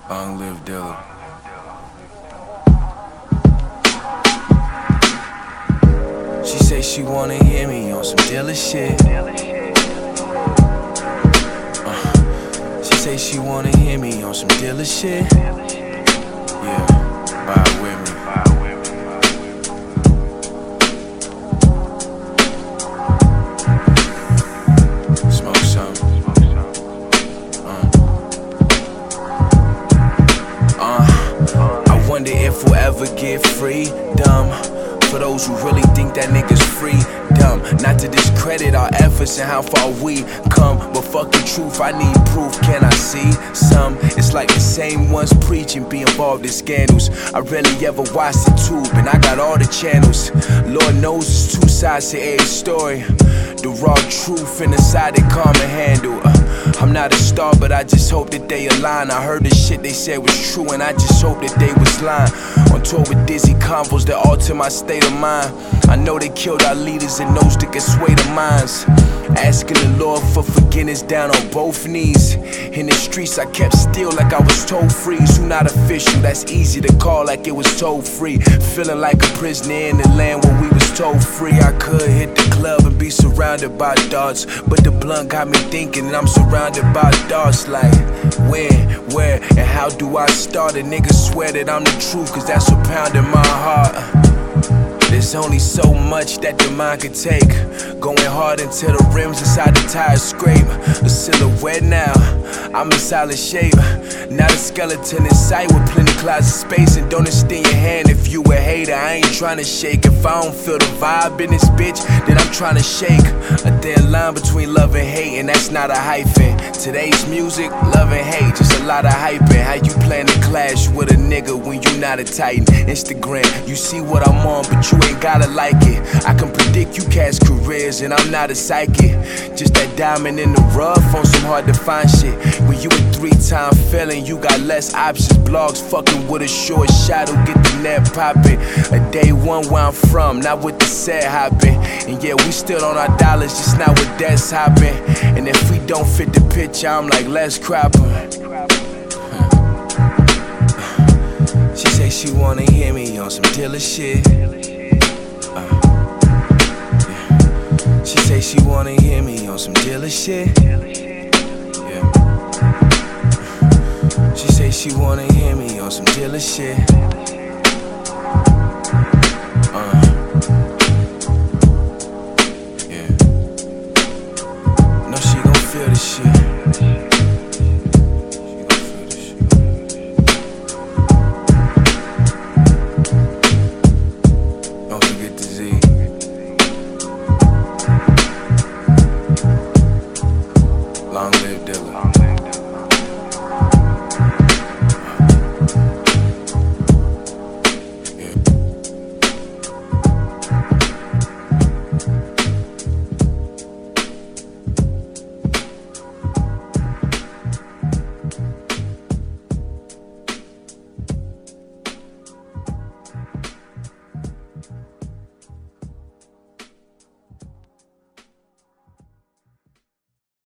Long live Dilla. She say she wanna hear me on some Dilla shit. She say she wanna hear me on some Dilla shit. Yeah, ride with me. Smoke some. I wonder if we'll ever get freedom. For those who really think that niggas freedom. Not to discredit our efforts and how far we come, but fuck the truth, I need proof. Can I see some? It's like the same ones preaching, be involved in scandals. I rarely ever watch the tube, and I got all the channels. Lord knows there's two sides to every story. The raw truth and the side they calm and handle. I'm not a star, but I just hope that they align. I heard the shit they said was true, and I just hope that they was lying. On tour with dizzy convos that alter my state of mind. I know they killed our leaders and those that can sway the minds. Asking the Lord for forgiveness down on both knees. In the streets I kept still like I was told freeze. Who not official, that's easy to call like it was told free. Feeling like a prisoner in the land where we was told free. I could hit the club and be surrounded by thoughts, but the blunt got me thinking and I'm surrounded by thoughts. Like when, where, and how do I start? A nigga swear that I'm the truth, cause that's a pound in my heart. There's only so much that the mind could take. Going hard until the rims inside the tires scrape. A silhouette now, I'm in solid shape. Not a skeleton in sight with plenty closet space. And don't extend your hand if you a hater, I ain't trying to shake. If I don't feel the vibe in this bitch, then I'm trying to shake. A thin line between love and hate, and that's not a hyphen. Today's music, love and hate, just a lot of hyping. How you plan to clash with a nigga when you not a titan? Instagram, you see what I'm on, but you ain't gotta like it. I can predict you cast careers, and I'm not a psychic. Just that diamond in the rough on some hard to find shit. When you a 3-time felon, you got less options. Blogs fucking with a short shot who get the net popping. A day one where I'm from, not with the set hopping. And yeah, we still on our dollars, just not with debts hopping. And if we don't fit the picture, I'm like, let's crop 'em. She say she wanna hear me on some Dilla shit. She say she wanna hear me on some Dilla shit. Yeah. She say she wanna hear me on some Dilla shit. Yeah. No, she gon' feel this shit.